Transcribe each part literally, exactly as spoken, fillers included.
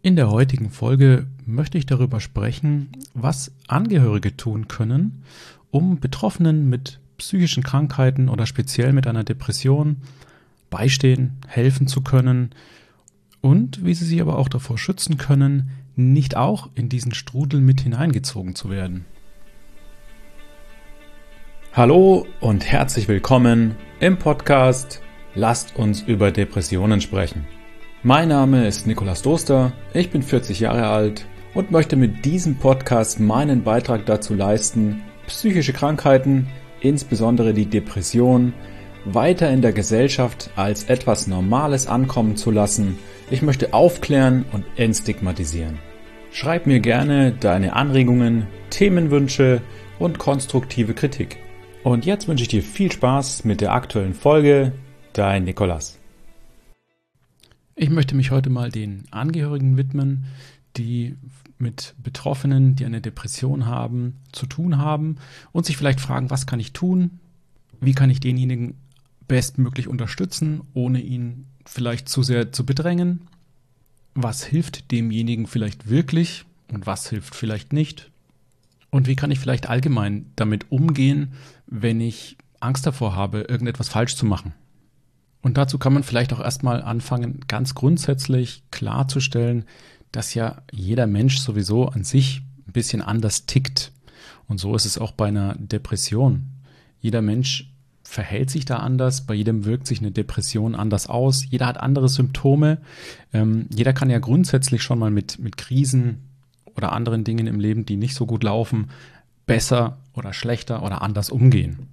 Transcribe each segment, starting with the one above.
In der heutigen Folge möchte ich darüber sprechen, was Angehörige tun können, um Betroffenen mit psychischen Krankheiten oder speziell mit einer Depression beistehen, helfen zu können und wie sie sich aber auch davor schützen können, nicht auch in diesen Strudel mit hineingezogen zu werden. Hallo und herzlich willkommen im Podcast Lasst uns über Depressionen sprechen. Mein Name ist Nikolaus Doster, ich bin vierzig Jahre alt und möchte mit diesem Podcast meinen Beitrag dazu leisten, psychische Krankheiten, insbesondere die Depression, weiter in der Gesellschaft als etwas Normales ankommen zu lassen. Ich möchte aufklären und entstigmatisieren. Schreib mir gerne deine Anregungen, Themenwünsche und konstruktive Kritik. Und jetzt wünsche ich dir viel Spaß mit der aktuellen Folge. Dein Nikolaus. Ich möchte mich heute mal den Angehörigen widmen, die mit Betroffenen, die eine Depression haben, zu tun haben und sich vielleicht fragen, was kann ich tun? Wie kann ich denjenigen bestmöglich unterstützen, ohne ihn vielleicht zu sehr zu bedrängen? Was hilft demjenigen vielleicht wirklich und was hilft vielleicht nicht? Und wie kann ich vielleicht allgemein damit umgehen, wenn ich Angst davor habe, irgendetwas falsch zu machen? Und dazu kann man vielleicht auch erstmal anfangen, ganz grundsätzlich klarzustellen, dass ja jeder Mensch sowieso an sich ein bisschen anders tickt. Und so ist es auch bei einer Depression. Jeder Mensch verhält sich da anders, bei jedem wirkt sich eine Depression anders aus, jeder hat andere Symptome. Ähm, jeder kann ja grundsätzlich schon mal mit, mit Krisen oder anderen Dingen im Leben, die nicht so gut laufen, besser oder schlechter oder anders umgehen.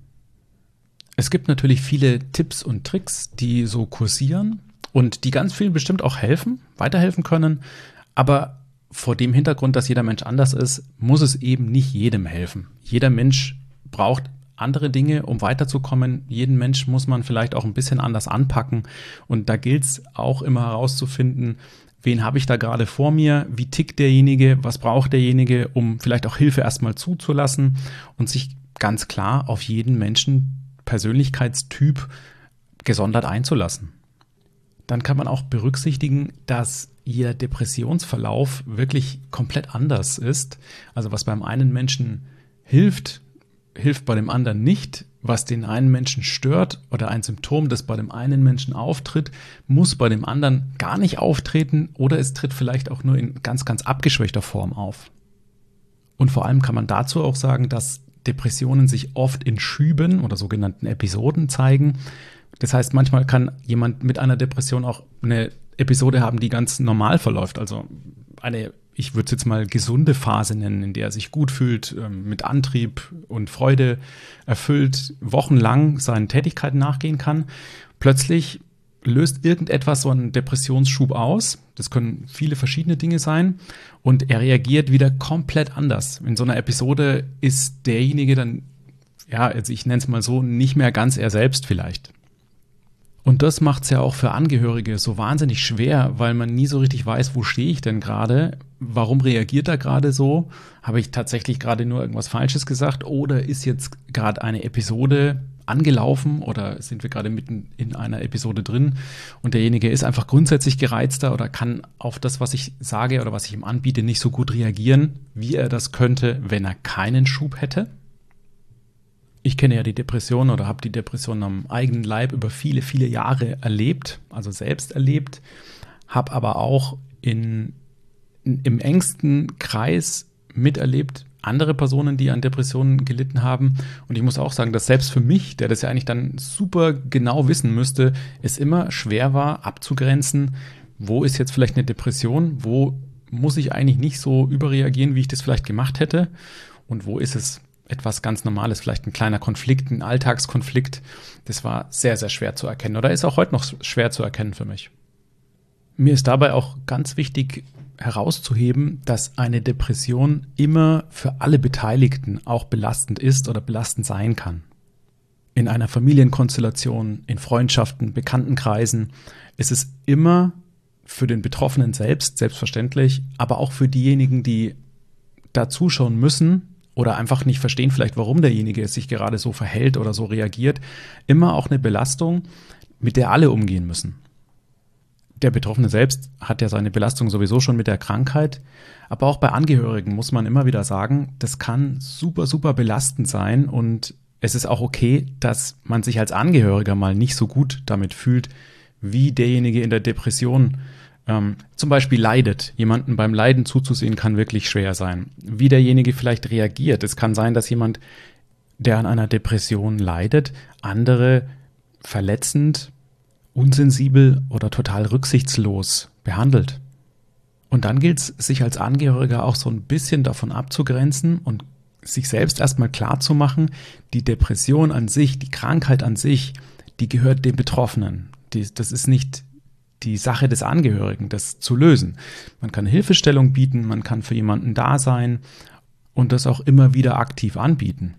Es gibt natürlich viele Tipps und Tricks, die so kursieren und die ganz vielen bestimmt auch helfen, weiterhelfen können. Aber vor dem Hintergrund, dass jeder Mensch anders ist, muss es eben nicht jedem helfen. Jeder Mensch braucht andere Dinge, um weiterzukommen. Jeden Mensch muss man vielleicht auch ein bisschen anders anpacken. Und da gilt es auch immer herauszufinden, wen habe ich da gerade vor mir, wie tickt derjenige, was braucht derjenige, um vielleicht auch Hilfe erstmal zuzulassen und sich ganz klar auf jeden Menschen Persönlichkeitstyp gesondert einzulassen. Dann kann man auch berücksichtigen, dass jeder Depressionsverlauf wirklich komplett anders ist. Also was beim einen Menschen hilft, hilft bei dem anderen nicht. Was den einen Menschen stört oder ein Symptom, das bei dem einen Menschen auftritt, muss bei dem anderen gar nicht auftreten oder es tritt vielleicht auch nur in ganz, ganz abgeschwächter Form auf. Und vor allem kann man dazu auch sagen, dass Depressionen sich oft in Schüben oder sogenannten Episoden zeigen. Das heißt, manchmal kann jemand mit einer Depression auch eine Episode haben, die ganz normal verläuft. Also eine, ich würde es jetzt mal gesunde Phase nennen, in der er sich gut fühlt, mit Antrieb und Freude erfüllt, wochenlang seinen Tätigkeiten nachgehen kann. Plötzlich löst irgendetwas so einen Depressionsschub aus. Das können viele verschiedene Dinge sein. Und er reagiert wieder komplett anders. In so einer Episode ist derjenige dann, ja, also ich nenne es mal so, nicht mehr ganz er selbst vielleicht. Und das macht es ja auch für Angehörige so wahnsinnig schwer, weil man nie so richtig weiß, wo stehe ich denn gerade? Warum reagiert er gerade so? Habe ich tatsächlich gerade nur irgendwas Falsches gesagt? Oder ist jetzt gerade eine Episode angelaufen oder sind wir gerade mitten in einer Episode drin und derjenige ist einfach grundsätzlich gereizter oder kann auf das, was ich sage oder was ich ihm anbiete, nicht so gut reagieren, wie er das könnte, wenn er keinen Schub hätte? Ich kenne ja die Depression oder habe die Depression am eigenen Leib über viele, viele Jahre erlebt, also selbst erlebt, habe aber auch in, in, im engsten Kreis miterlebt, andere Personen, die an Depressionen gelitten haben. Und ich muss auch sagen, dass selbst für mich, der das ja eigentlich dann super genau wissen müsste, es immer schwer war, abzugrenzen, wo ist jetzt vielleicht eine Depression, wo muss ich eigentlich nicht so überreagieren, wie ich das vielleicht gemacht hätte und wo ist es etwas ganz Normales, vielleicht ein kleiner Konflikt, ein Alltagskonflikt. Das war sehr, sehr schwer zu erkennen oder ist auch heute noch schwer zu erkennen für mich. Mir ist dabei auch ganz wichtig herauszuheben, dass eine Depression immer für alle Beteiligten auch belastend ist oder belastend sein kann. In einer Familienkonstellation, in Freundschaften, Bekanntenkreisen ist es immer für den Betroffenen selbst, selbstverständlich, aber auch für diejenigen, die da zuschauen müssen oder einfach nicht verstehen vielleicht, warum derjenige sich gerade so verhält oder so reagiert, immer auch eine Belastung, mit der alle umgehen müssen. Der Betroffene selbst hat ja seine Belastung sowieso schon mit der Krankheit, aber auch bei Angehörigen muss man immer wieder sagen, das kann super, super belastend sein und es ist auch okay, dass man sich als Angehöriger mal nicht so gut damit fühlt, wie derjenige in der Depression ähm, zum Beispiel leidet. Jemanden beim Leiden zuzusehen kann wirklich schwer sein. Wie derjenige vielleicht reagiert. Es kann sein, dass jemand, der an einer Depression leidet, andere verletzend, unsensibel oder total rücksichtslos behandelt. Und dann gilt es, sich als Angehöriger auch so ein bisschen davon abzugrenzen und sich selbst erstmal klar zu machen, die Depression an sich, die Krankheit an sich, die gehört dem Betroffenen. Die, das ist nicht die Sache des Angehörigen, das zu lösen. Man kann Hilfestellung bieten, man kann für jemanden da sein und das auch immer wieder aktiv anbieten.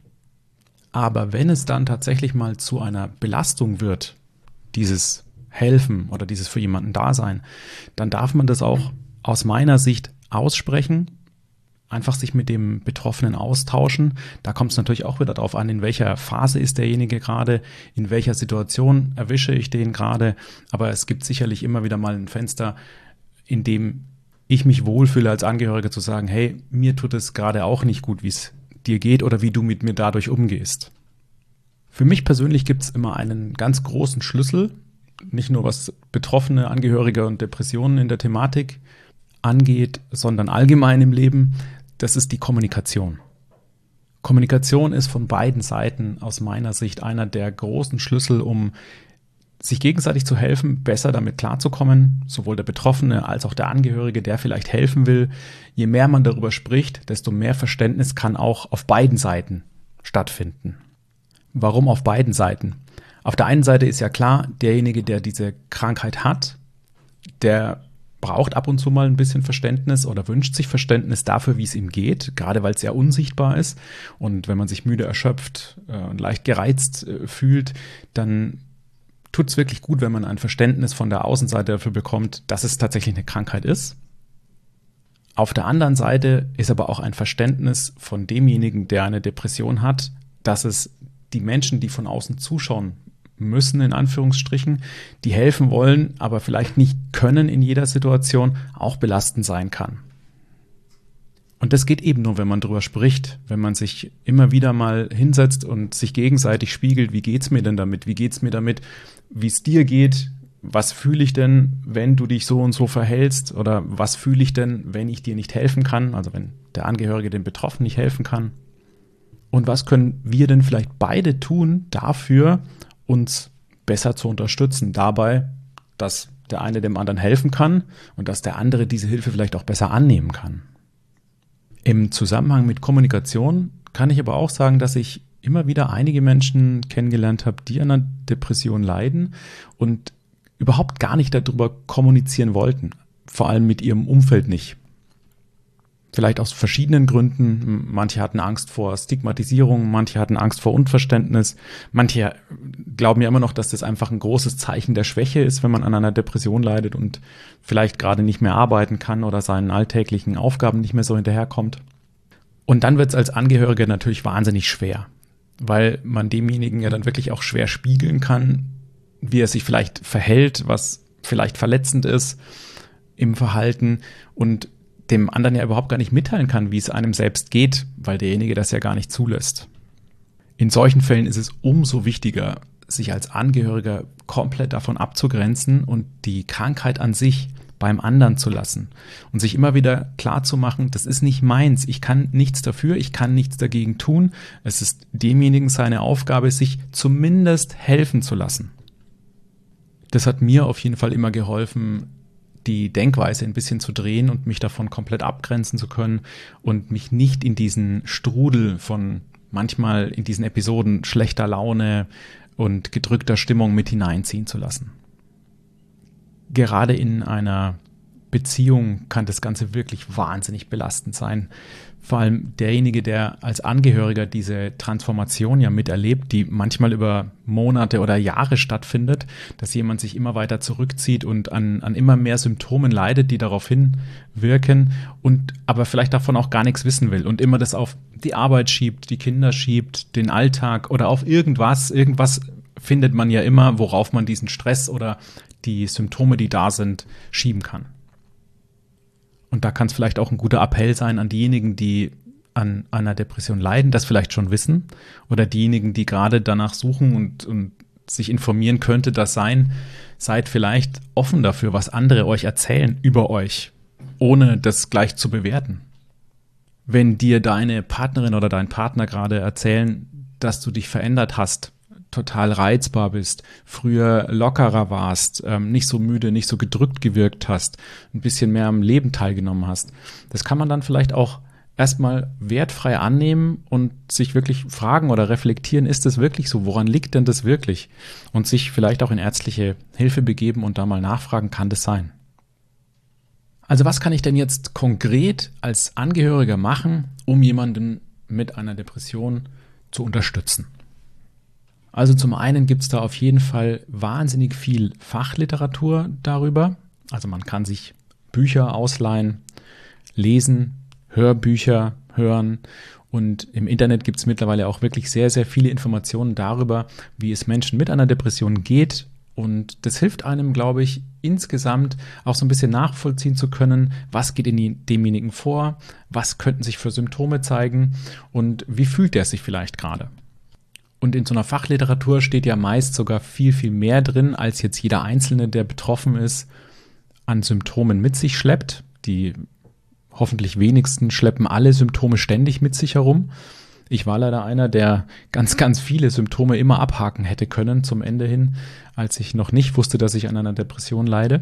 Aber wenn es dann tatsächlich mal zu einer Belastung wird, dieses Helfen oder dieses für jemanden Dasein, dann darf man das auch aus meiner Sicht aussprechen, einfach sich mit dem Betroffenen austauschen. Da kommt es natürlich auch wieder darauf an, in welcher Phase ist derjenige gerade, in welcher Situation erwische ich den gerade. Aber es gibt sicherlich immer wieder mal ein Fenster, in dem ich mich wohlfühle als Angehöriger zu sagen, hey, mir tut es gerade auch nicht gut, wie es dir geht oder wie du mit mir dadurch umgehst. Für mich persönlich gibt es immer einen ganz großen Schlüssel, nicht nur was betroffene Angehörige und Depressionen in der Thematik angeht, sondern allgemein im Leben. Das ist die Kommunikation. Kommunikation ist von beiden Seiten aus meiner Sicht einer der großen Schlüssel, um sich gegenseitig zu helfen, besser damit klarzukommen, sowohl der Betroffene als auch der Angehörige, der vielleicht helfen will. Je mehr man darüber spricht, desto mehr Verständnis kann auch auf beiden Seiten stattfinden. Warum auf beiden Seiten? Auf der einen Seite ist ja klar, derjenige, der diese Krankheit hat, der braucht ab und zu mal ein bisschen Verständnis oder wünscht sich Verständnis dafür, wie es ihm geht, gerade weil es sehr unsichtbar ist. Und wenn man sich müde, erschöpft äh, und leicht gereizt äh, fühlt, dann tut es wirklich gut, wenn man ein Verständnis von der Außenseite dafür bekommt, dass es tatsächlich eine Krankheit ist. Auf der anderen Seite ist aber auch ein Verständnis von demjenigen, der eine Depression hat, dass es die Menschen, die von außen zuschauen müssen, in Anführungsstrichen, die helfen wollen, aber vielleicht nicht können in jeder Situation, auch belastend sein kann. Und das geht eben nur, wenn man drüber spricht, wenn man sich immer wieder mal hinsetzt und sich gegenseitig spiegelt, wie geht's mir denn damit, wie geht's mir damit, wie es dir geht, was fühle ich denn, wenn du dich so und so verhältst oder was fühle ich denn, wenn ich dir nicht helfen kann, also wenn der Angehörige dem Betroffenen nicht helfen kann. Und was können wir denn vielleicht beide tun dafür, uns besser zu unterstützen dabei, dass der eine dem anderen helfen kann und dass der andere diese Hilfe vielleicht auch besser annehmen kann. Im Zusammenhang mit Kommunikation kann ich aber auch sagen, dass ich immer wieder einige Menschen kennengelernt habe, die an einer Depression leiden und überhaupt gar nicht darüber kommunizieren wollten, vor allem mit ihrem Umfeld nicht. Vielleicht aus verschiedenen Gründen. Manche hatten Angst vor Stigmatisierung, manche hatten Angst vor Unverständnis. Manche glauben ja immer noch, dass das einfach ein großes Zeichen der Schwäche ist, wenn man an einer Depression leidet und vielleicht gerade nicht mehr arbeiten kann oder seinen alltäglichen Aufgaben nicht mehr so hinterherkommt. Und dann wird es als Angehöriger natürlich wahnsinnig schwer, weil man demjenigen ja dann wirklich auch schwer spiegeln kann, wie er sich vielleicht verhält, was vielleicht verletzend ist im Verhalten und dem anderen ja überhaupt gar nicht mitteilen kann, wie es einem selbst geht, weil derjenige das ja gar nicht zulässt. In solchen Fällen ist es umso wichtiger, sich als Angehöriger komplett davon abzugrenzen und die Krankheit an sich beim anderen zu lassen und sich immer wieder klar zu machen, das ist nicht meins, ich kann nichts dafür, ich kann nichts dagegen tun. Es ist demjenigen seine Aufgabe, sich zumindest helfen zu lassen. Das hat mir auf jeden Fall immer geholfen, die Denkweise ein bisschen zu drehen und mich davon komplett abgrenzen zu können und mich nicht in diesen Strudel von manchmal in diesen Episoden schlechter Laune und gedrückter Stimmung mit hineinziehen zu lassen. Gerade in einer Beziehung kann das Ganze wirklich wahnsinnig belastend sein. Vor allem derjenige, der als Angehöriger diese Transformation ja miterlebt, die manchmal über Monate oder Jahre stattfindet, dass jemand sich immer weiter zurückzieht und an, an immer mehr Symptomen leidet, die darauf hinwirken und aber vielleicht davon auch gar nichts wissen will und immer das auf die Arbeit schiebt, die Kinder schiebt, den Alltag oder auf irgendwas. Irgendwas findet man ja immer, worauf man diesen Stress oder die Symptome, die da sind, schieben kann. Und da kann es vielleicht auch ein guter Appell sein an diejenigen, die an einer Depression leiden, das vielleicht schon wissen, oder diejenigen, die gerade danach suchen und, und sich informieren, könnte das sein, seid vielleicht offen dafür, was andere euch erzählen über euch, ohne das gleich zu bewerten. Wenn dir deine Partnerin oder dein Partner gerade erzählen, dass du dich verändert hast, total reizbar bist, früher lockerer warst, ähm, nicht so müde, nicht so gedrückt gewirkt hast, ein bisschen mehr am Leben teilgenommen hast, das kann man dann vielleicht auch erstmal wertfrei annehmen und sich wirklich fragen oder reflektieren, ist das wirklich so? Woran liegt denn das wirklich? Und sich vielleicht auch in ärztliche Hilfe begeben und da mal nachfragen, kann das sein? Also was kann ich denn jetzt konkret als Angehöriger machen, um jemanden mit einer Depression zu unterstützen? Also zum einen gibt es da auf jeden Fall wahnsinnig viel Fachliteratur darüber. Also man kann sich Bücher ausleihen, lesen, Hörbücher hören und im Internet gibt es mittlerweile auch wirklich sehr, sehr viele Informationen darüber, wie es Menschen mit einer Depression geht. Und das hilft einem, glaube ich, insgesamt auch so ein bisschen nachvollziehen zu können, was geht in demjenigen vor, was könnten sich für Symptome zeigen und wie fühlt der sich vielleicht gerade. Und in so einer Fachliteratur steht ja meist sogar viel, viel mehr drin, als jetzt jeder Einzelne, der betroffen ist, an Symptomen mit sich schleppt. Die hoffentlich wenigsten schleppen alle Symptome ständig mit sich herum. Ich war leider einer, der ganz, ganz viele Symptome immer abhaken hätte können zum Ende hin, als ich noch nicht wusste, dass ich an einer Depression leide.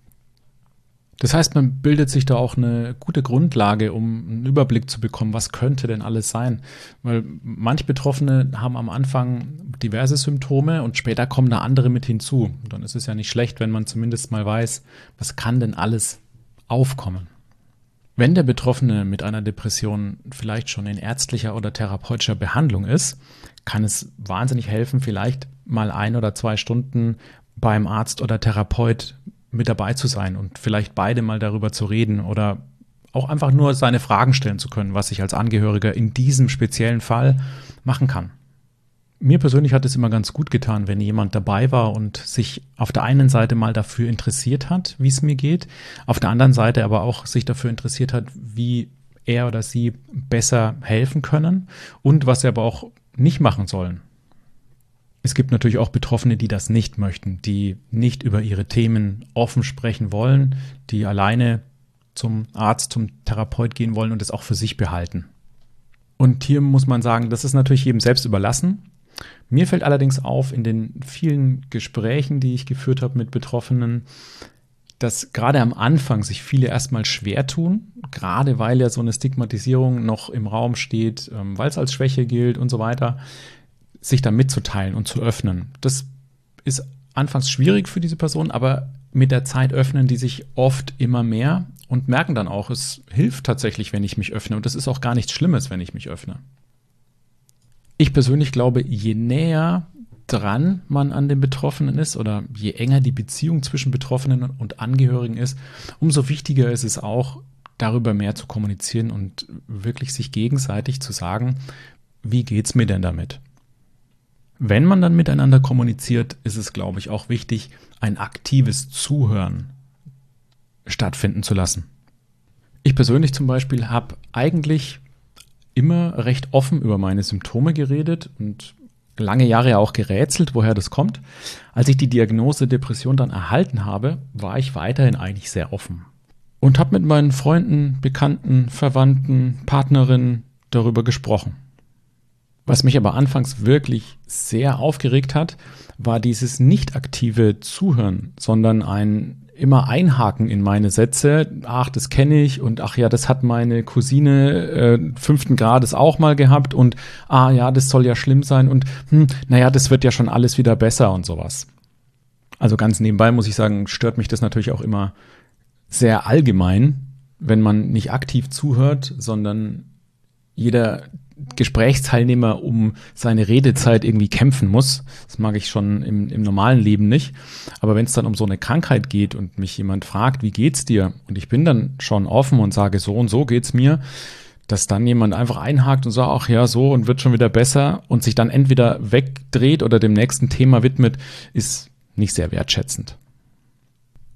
Das heißt, man bildet sich da auch eine gute Grundlage, um einen Überblick zu bekommen, was könnte denn alles sein. Weil manche Betroffene haben am Anfang diverse Symptome und später kommen da andere mit hinzu. Und dann ist es ja nicht schlecht, wenn man zumindest mal weiß, was kann denn alles aufkommen. Wenn der Betroffene mit einer Depression vielleicht schon in ärztlicher oder therapeutischer Behandlung ist, kann es wahnsinnig helfen, vielleicht mal ein oder zwei Stunden beim Arzt oder Therapeut mit dabei zu sein und vielleicht beide mal darüber zu reden oder auch einfach nur seine Fragen stellen zu können, was ich als Angehöriger in diesem speziellen Fall machen kann. Mir persönlich hat es immer ganz gut getan, wenn jemand dabei war und sich auf der einen Seite mal dafür interessiert hat, wie es mir geht, auf der anderen Seite aber auch sich dafür interessiert hat, wie er oder sie besser helfen können und was sie aber auch nicht machen sollen. Es gibt natürlich auch Betroffene, die das nicht möchten, die nicht über ihre Themen offen sprechen wollen, die alleine zum Arzt, zum Therapeut gehen wollen und es auch für sich behalten. Und hier muss man sagen, das ist natürlich jedem selbst überlassen. Mir fällt allerdings auf in den vielen Gesprächen, die ich geführt habe mit Betroffenen, dass gerade am Anfang sich viele erstmal schwer tun, gerade weil ja so eine Stigmatisierung noch im Raum steht, weil es als Schwäche gilt und so weiter, sich da mitzuteilen und zu öffnen. Das ist anfangs schwierig für diese Person, aber mit der Zeit öffnen die sich oft immer mehr und merken dann auch, es hilft tatsächlich, wenn ich mich öffne. Und das ist auch gar nichts Schlimmes, wenn ich mich öffne. Ich persönlich glaube, je näher dran man an den Betroffenen ist oder je enger die Beziehung zwischen Betroffenen und Angehörigen ist, umso wichtiger ist es auch, darüber mehr zu kommunizieren und wirklich sich gegenseitig zu sagen, wie geht's mir denn damit? Wenn man dann miteinander kommuniziert, ist es, glaube ich, auch wichtig, ein aktives Zuhören stattfinden zu lassen. Ich persönlich zum Beispiel habe eigentlich immer recht offen über meine Symptome geredet und lange Jahre auch gerätselt, woher das kommt. Als ich die Diagnose Depression dann erhalten habe, war ich weiterhin eigentlich sehr offen und habe mit meinen Freunden, Bekannten, Verwandten, Partnerinnen darüber gesprochen. Was mich aber anfangs wirklich sehr aufgeregt hat, war dieses nicht aktive Zuhören, sondern ein immer Einhaken in meine Sätze. Ach, das kenne ich und ach ja, das hat meine Cousine äh, fünften Grades auch mal gehabt und ah ja, das soll ja schlimm sein und hm, naja, das wird ja schon alles wieder besser und sowas. Also ganz nebenbei muss ich sagen, stört mich das natürlich auch immer sehr allgemein, wenn man nicht aktiv zuhört, sondern jeder Gesprächsteilnehmer um seine Redezeit irgendwie kämpfen muss. Das mag ich schon im, im normalen Leben nicht. Aber wenn es dann um so eine Krankheit geht und mich jemand fragt, wie geht's dir? Und ich bin dann schon offen und sage, so und so geht's mir, dass dann jemand einfach einhakt und sagt, ach ja, so und wird schon wieder besser und sich dann entweder wegdreht oder dem nächsten Thema widmet, ist nicht sehr wertschätzend.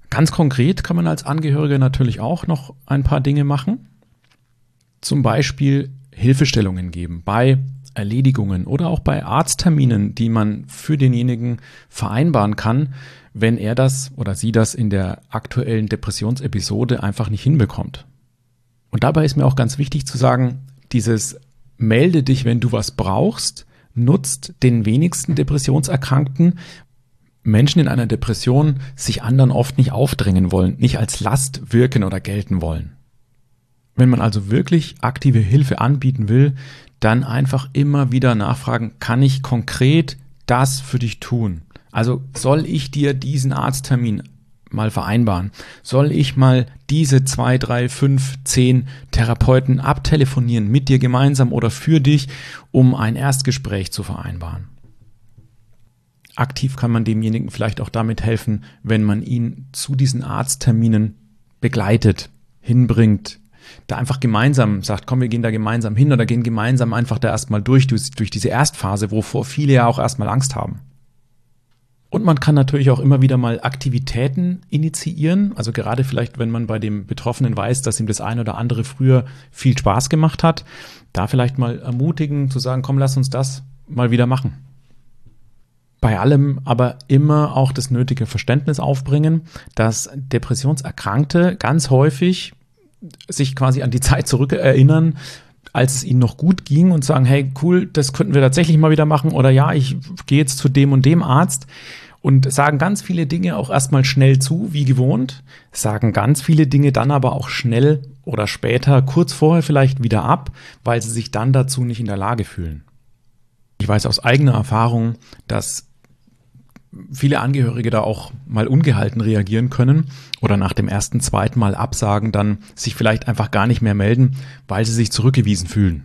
Ganz konkret kann man als Angehöriger natürlich auch noch ein paar Dinge machen. Zum Beispiel Hilfestellungen geben bei Erledigungen oder auch bei Arztterminen, die man für denjenigen vereinbaren kann, wenn er das oder sie das in der aktuellen Depressionsepisode einfach nicht hinbekommt. Und dabei ist mir auch ganz wichtig zu sagen, dieses melde dich, wenn du was brauchst, nutzt den wenigsten Depressionserkrankten. Menschen in einer Depression sich anderen oft nicht aufdrängen wollen, nicht als Last wirken oder gelten wollen. Wenn man also wirklich aktive Hilfe anbieten will, dann einfach immer wieder nachfragen, kann ich konkret das für dich tun? Also soll ich dir diesen Arzttermin mal vereinbaren? Soll ich mal diese zwei, drei, fünf, zehn Therapeuten abtelefonieren mit dir gemeinsam oder für dich, um ein Erstgespräch zu vereinbaren? Aktiv kann man demjenigen vielleicht auch damit helfen, wenn man ihn zu diesen Arztterminen begleitet, hinbringt, da einfach gemeinsam sagt, komm, wir gehen da gemeinsam hin oder gehen gemeinsam einfach da erstmal durch, durch, durch diese Erstphase, wovor viele ja auch erstmal Angst haben. Und man kann natürlich auch immer wieder mal Aktivitäten initiieren, also gerade vielleicht, wenn man bei dem Betroffenen weiß, dass ihm das eine oder andere früher viel Spaß gemacht hat, da vielleicht mal ermutigen, zu sagen, komm, lass uns das mal wieder machen. Bei allem aber immer auch das nötige Verständnis aufbringen, dass Depressionserkrankte ganz häufig sich quasi an die Zeit zurückerinnern, als es ihnen noch gut ging und sagen, hey, cool, das könnten wir tatsächlich mal wieder machen oder ja, ich gehe jetzt zu dem und dem Arzt und sagen ganz viele Dinge auch erstmal schnell zu, wie gewohnt, sagen ganz viele Dinge dann aber auch schnell oder später, kurz vorher vielleicht wieder ab, weil sie sich dann dazu nicht in der Lage fühlen. Ich weiß aus eigener Erfahrung, dass viele Angehörige da auch mal ungehalten reagieren können oder nach dem ersten, zweiten Mal absagen, dann sich vielleicht einfach gar nicht mehr melden, weil sie sich zurückgewiesen fühlen.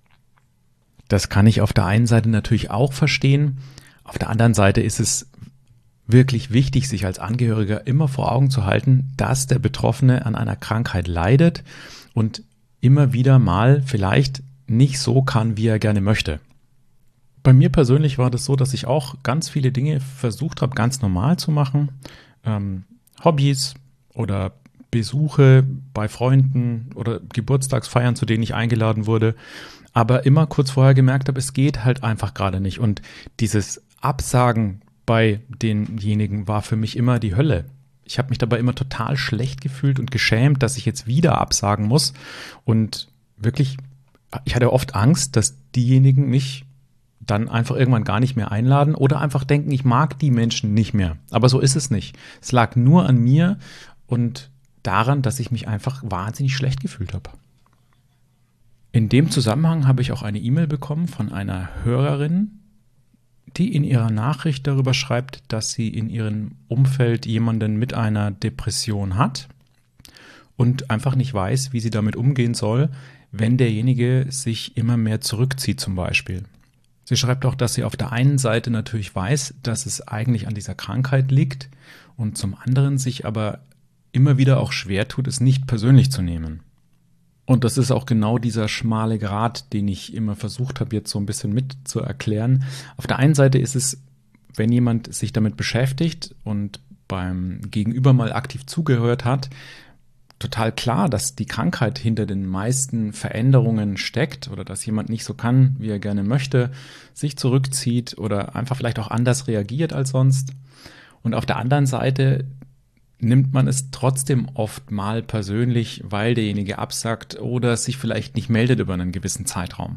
Das kann ich auf der einen Seite natürlich auch verstehen. Auf der anderen Seite ist es wirklich wichtig, sich als Angehöriger immer vor Augen zu halten, dass der Betroffene an einer Krankheit leidet und immer wieder mal vielleicht nicht so kann, wie er gerne möchte. Bei mir persönlich war das so, dass ich auch ganz viele Dinge versucht habe, ganz normal zu machen. Ähm, Hobbys oder Besuche bei Freunden oder Geburtstagsfeiern, zu denen ich eingeladen wurde. Aber immer kurz vorher gemerkt habe, es geht halt einfach gerade nicht. Und dieses Absagen bei denjenigen war für mich immer die Hölle. Ich habe mich dabei immer total schlecht gefühlt und geschämt, dass ich jetzt wieder absagen muss. Und wirklich, ich hatte oft Angst, dass diejenigen mich dann einfach irgendwann gar nicht mehr einladen oder einfach denken, ich mag die Menschen nicht mehr. Aber so ist es nicht. Es lag nur an mir und daran, dass ich mich einfach wahnsinnig schlecht gefühlt habe. In dem Zusammenhang habe ich auch eine E-Mail bekommen von einer Hörerin, die in ihrer Nachricht darüber schreibt, dass sie in ihrem Umfeld jemanden mit einer Depression hat und einfach nicht weiß, wie sie damit umgehen soll, wenn derjenige sich immer mehr zurückzieht zum Beispiel. Sie schreibt auch, dass sie auf der einen Seite natürlich weiß, dass es eigentlich an dieser Krankheit liegt und zum anderen sich aber immer wieder auch schwer tut, es nicht persönlich zu nehmen. Und das ist auch genau dieser schmale Grat, den ich immer versucht habe, jetzt so ein bisschen mit zu erklären. Auf der einen Seite ist es, wenn jemand sich damit beschäftigt und beim Gegenüber mal aktiv zugehört hat, total klar, dass die Krankheit hinter den meisten Veränderungen steckt oder dass jemand nicht so kann, wie er gerne möchte, sich zurückzieht oder einfach vielleicht auch anders reagiert als sonst. Und auf der anderen Seite nimmt man es trotzdem oft mal persönlich, weil derjenige absagt oder sich vielleicht nicht meldet über einen gewissen Zeitraum.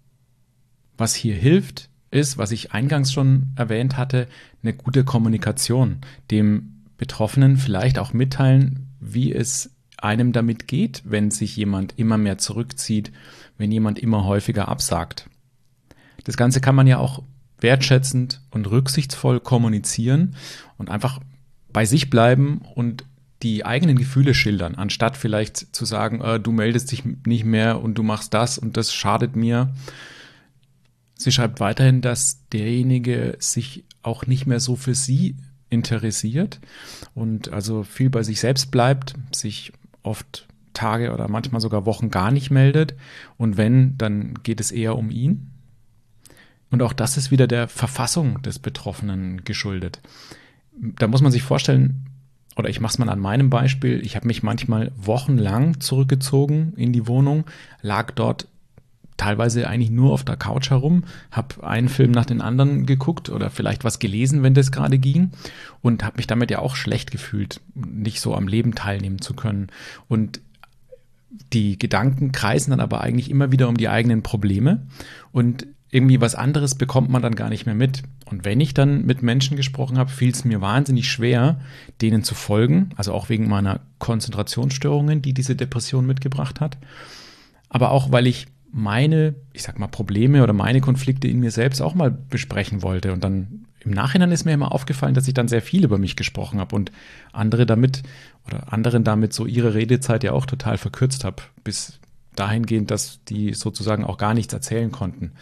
Was hier hilft, ist, was ich eingangs schon erwähnt hatte, eine gute Kommunikation. Dem Betroffenen vielleicht auch mitteilen, wie es einem damit geht, wenn sich jemand immer mehr zurückzieht, wenn jemand immer häufiger absagt. Das Ganze kann man ja auch wertschätzend und rücksichtsvoll kommunizieren und einfach bei sich bleiben und die eigenen Gefühle schildern, anstatt vielleicht zu sagen, äh, du meldest dich nicht mehr und du machst das und das schadet mir. Sie schreibt weiterhin, dass derjenige sich auch nicht mehr so für sie interessiert und also viel bei sich selbst bleibt, sich oft Tage oder manchmal sogar Wochen gar nicht meldet und wenn, dann geht es eher um ihn. Und auch das ist wieder der Verfassung des Betroffenen geschuldet. Da muss man sich vorstellen, oder ich mache es mal an meinem Beispiel, ich habe mich manchmal wochenlang zurückgezogen in die Wohnung, lag dort teilweise eigentlich nur auf der Couch herum, habe einen Film nach den anderen geguckt oder vielleicht was gelesen, wenn das gerade ging, und habe mich damit ja auch schlecht gefühlt, nicht so am Leben teilnehmen zu können. Und die Gedanken kreisen dann aber eigentlich immer wieder um die eigenen Probleme und irgendwie was anderes bekommt man dann gar nicht mehr mit. Und wenn ich dann mit Menschen gesprochen habe, fiel es mir wahnsinnig schwer, denen zu folgen, also auch wegen meiner Konzentrationsstörungen, die diese Depression mitgebracht hat, aber auch, weil ich meine, ich sag mal, Probleme oder meine Konflikte in mir selbst auch mal besprechen wollte. Und dann im Nachhinein ist mir immer aufgefallen, dass ich dann sehr viel über mich gesprochen habe und andere damit oder anderen damit so ihre Redezeit ja auch total verkürzt habe, bis dahingehend, dass die sozusagen auch gar nichts erzählen konnten.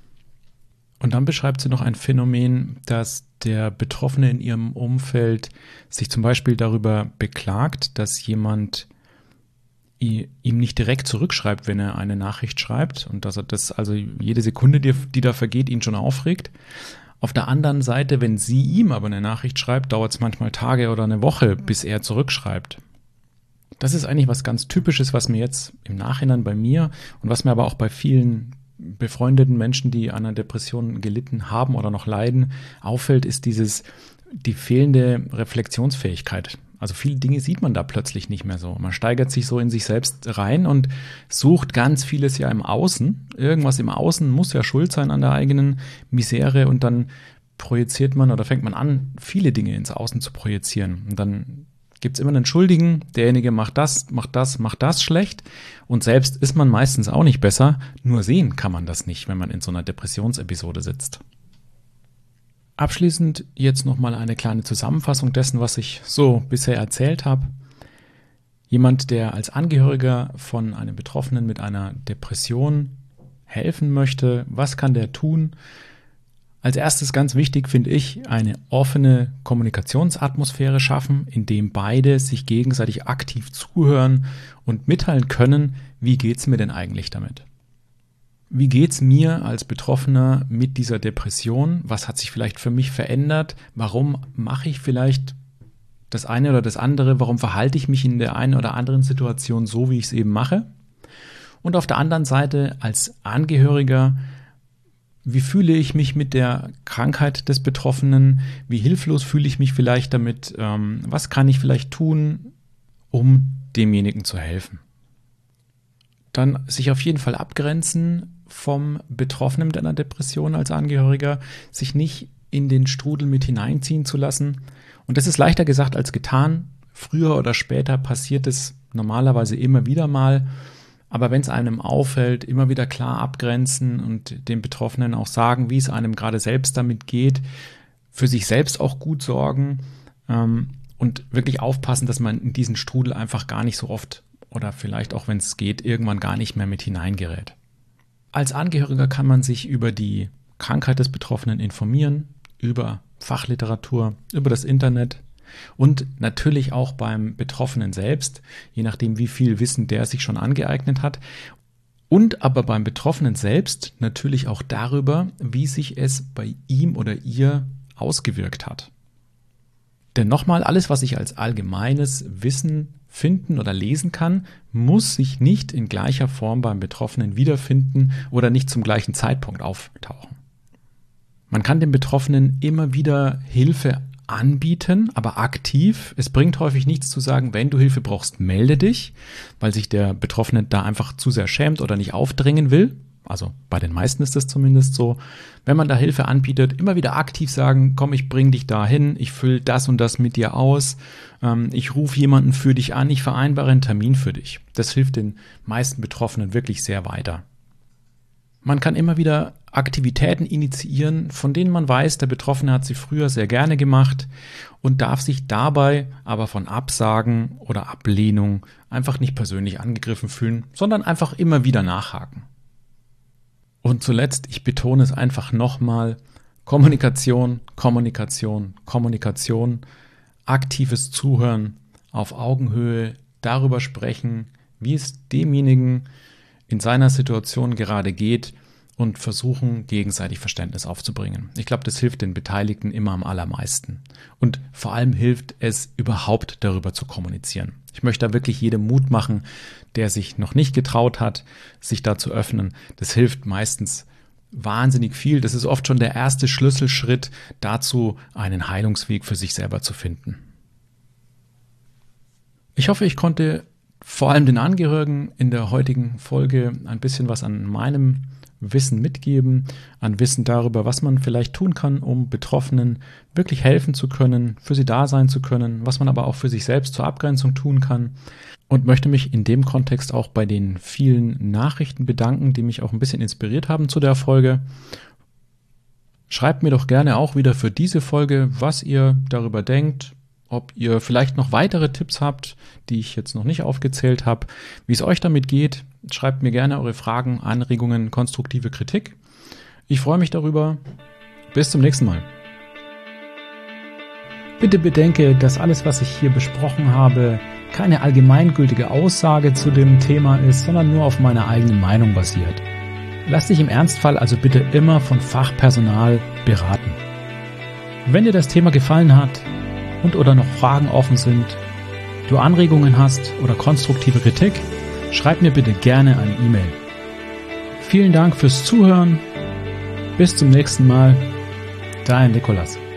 Und dann beschreibt sie noch ein Phänomen, dass der Betroffene in ihrem Umfeld sich zum Beispiel darüber beklagt, dass jemand ihm nicht direkt zurückschreibt, wenn er eine Nachricht schreibt, und dass er das, also jede Sekunde, die, die da vergeht, ihn schon aufregt. Auf der anderen Seite, wenn sie ihm aber eine Nachricht schreibt, dauert es manchmal Tage oder eine Woche, bis er zurückschreibt. Das ist eigentlich was ganz Typisches, was mir jetzt im Nachhinein bei mir und was mir aber auch bei vielen befreundeten Menschen, die an einer Depression gelitten haben oder noch leiden, auffällt, ist dieses, die fehlende Reflexionsfähigkeit. Also viele Dinge sieht man da plötzlich nicht mehr so. Man steigert sich so in sich selbst rein und sucht ganz vieles ja im Außen. Irgendwas im Außen muss ja schuld sein an der eigenen Misere, und dann projiziert man oder fängt man an, viele Dinge ins Außen zu projizieren. Und dann gibt es immer einen Schuldigen, derjenige macht das, macht das, macht das schlecht, und selbst ist man meistens auch nicht besser, nur sehen kann man das nicht, wenn man in so einer Depressionsepisode sitzt. Abschließend jetzt nochmal eine kleine Zusammenfassung dessen, was ich so bisher erzählt habe. Jemand, der als Angehöriger von einem Betroffenen mit einer Depression helfen möchte, was kann der tun? Als erstes ganz wichtig finde ich, eine offene Kommunikationsatmosphäre schaffen, in dem beide sich gegenseitig aktiv zuhören und mitteilen können, wie geht's mir denn eigentlich damit? Wie geht's mir als Betroffener mit dieser Depression? Was hat sich vielleicht für mich verändert? Warum mache ich vielleicht das eine oder das andere? Warum verhalte ich mich in der einen oder anderen Situation so, wie ich es eben mache? Und auf der anderen Seite als Angehöriger, wie fühle ich mich mit der Krankheit des Betroffenen? Wie hilflos fühle ich mich vielleicht damit? Was kann ich vielleicht tun, um demjenigen zu helfen? Dann sich auf jeden Fall abgrenzen vom Betroffenen mit einer Depression als Angehöriger, sich nicht in den Strudel mit hineinziehen zu lassen. Und das ist leichter gesagt als getan. Früher oder später passiert es normalerweise immer wieder mal. Aber wenn es einem auffällt, immer wieder klar abgrenzen und dem Betroffenen auch sagen, wie es einem gerade selbst damit geht, für sich selbst auch gut sorgen ähm, und wirklich aufpassen, dass man in diesen Strudel einfach gar nicht so oft oder vielleicht auch, wenn es geht, irgendwann gar nicht mehr mit hineingerät. Als Angehöriger kann man sich über die Krankheit des Betroffenen informieren, über Fachliteratur, über das Internet und natürlich auch beim Betroffenen selbst, je nachdem, wie viel Wissen der sich schon angeeignet hat. Und aber beim Betroffenen selbst natürlich auch darüber, wie sich es bei ihm oder ihr ausgewirkt hat. Denn nochmal, alles, was ich als allgemeines Wissen finden oder lesen kann, muss sich nicht in gleicher Form beim Betroffenen wiederfinden oder nicht zum gleichen Zeitpunkt auftauchen. Man kann dem Betroffenen immer wieder Hilfe anbieten, aber aktiv. Es bringt häufig nichts zu sagen, wenn du Hilfe brauchst, melde dich, weil sich der Betroffene da einfach zu sehr schämt oder nicht aufdrängen will. Also bei den meisten ist das zumindest so. Wenn man da Hilfe anbietet, immer wieder aktiv sagen, komm, ich bring dich dahin, ich fülle das und das mit dir aus, ähm, ich rufe jemanden für dich an, ich vereinbare einen Termin für dich. Das hilft den meisten Betroffenen wirklich sehr weiter. Man kann immer wieder Aktivitäten initiieren, von denen man weiß, der Betroffene hat sie früher sehr gerne gemacht und darf sich dabei aber von Absagen oder Ablehnung einfach nicht persönlich angegriffen fühlen, sondern einfach immer wieder nachhaken. Und zuletzt, ich betone es einfach nochmal, Kommunikation, Kommunikation, Kommunikation, aktives Zuhören, auf Augenhöhe, darüber sprechen, wie es demjenigen in seiner Situation gerade geht und versuchen, gegenseitig Verständnis aufzubringen. Ich glaube, das hilft den Beteiligten immer am allermeisten. Und vor allem hilft es, überhaupt darüber zu kommunizieren. Ich möchte da wirklich jedem Mut machen, der sich noch nicht getraut hat, sich da zu öffnen. Das hilft meistens wahnsinnig viel. Das ist oft schon der erste Schlüsselschritt dazu, einen Heilungsweg für sich selber zu finden. Ich hoffe, ich konnte vor allem den Angehörigen in der heutigen Folge ein bisschen was an meinem Wissen mitgeben, an Wissen darüber, was man vielleicht tun kann, um Betroffenen wirklich helfen zu können, für sie da sein zu können, was man aber auch für sich selbst zur Abgrenzung tun kann. Und möchte mich in dem Kontext auch bei den vielen Nachrichten bedanken, die mich auch ein bisschen inspiriert haben zu der Folge. Schreibt mir doch gerne auch wieder für diese Folge, was ihr darüber denkt, ob ihr vielleicht noch weitere Tipps habt, die ich jetzt noch nicht aufgezählt habe, wie es euch damit geht. Schreibt mir gerne eure Fragen, Anregungen, konstruktive Kritik. Ich freue mich darüber. Bis zum nächsten Mal. Bitte bedenke, dass alles, was ich hier besprochen habe, keine allgemeingültige Aussage zu dem Thema ist, sondern nur auf meiner eigenen Meinung basiert. Lass dich im Ernstfall also bitte immer von Fachpersonal beraten. Wenn dir das Thema gefallen hat und oder noch Fragen offen sind, du Anregungen hast oder konstruktive Kritik, schreib mir bitte gerne eine E-Mail. Vielen Dank fürs Zuhören. Bis zum nächsten Mal. Dein Nikolas.